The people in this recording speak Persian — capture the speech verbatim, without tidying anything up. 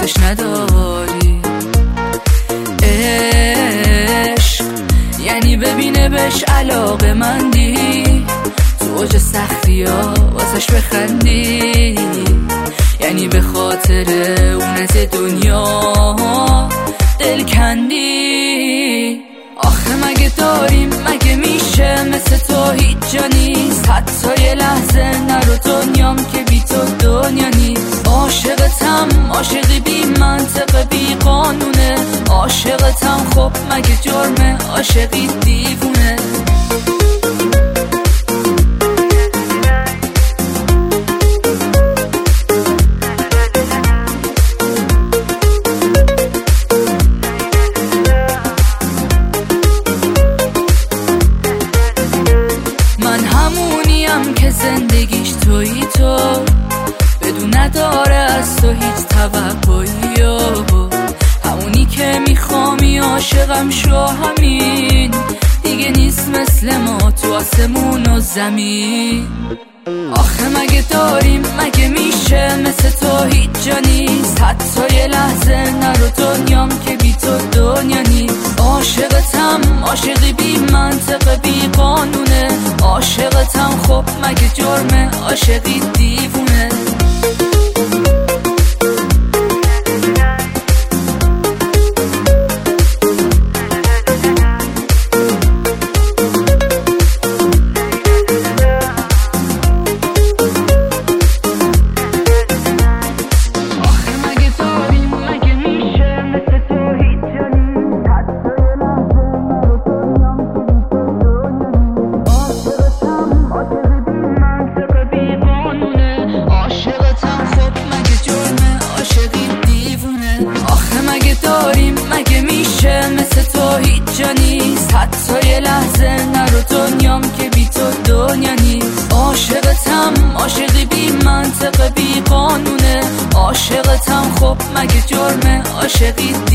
واسش نداری. عشق یعنی ببینه بهش علاقه مندی، تو اوج سختی ها واسش بخندی، یعنی به خاطر اون از دنیا دل کندی. آخه مگه داریم، مگه میشه مثل تو هیچ جا نیست، حتی یه لحظه نرو دنیام که بی تو دنیا نیست. عاشقتم، عاشقی بی منطق بی قانونه، عاشقتم خب مگه جرمه، عاشقی دیوونه. که زندگیش تویی تو، بدون نداره از تو هیچ توقعی، همونی که میخوامی، عاشقم شو همین، دیگه نیست مثل ما تو آسمون و زمین. آخه مگه داریم، مگه میشه مثل تو هیچ جا نیست، حتی یه لحظه نرو دنیام که بی تو دنیا نیست. عاشقتم، عاشقی بی منطق بی قانونه، عاشقتم خب مگه جرمه، عاشقی دیوونه. مگه میشه مثل تو هیچ جا نیست، حتی یه لحظه نرو دنیام که بی تو دنیا نیست. عاشقتم، عاشقی بی منطق بی قانونه، عاشقتم خب مگه جرمه، عاشقی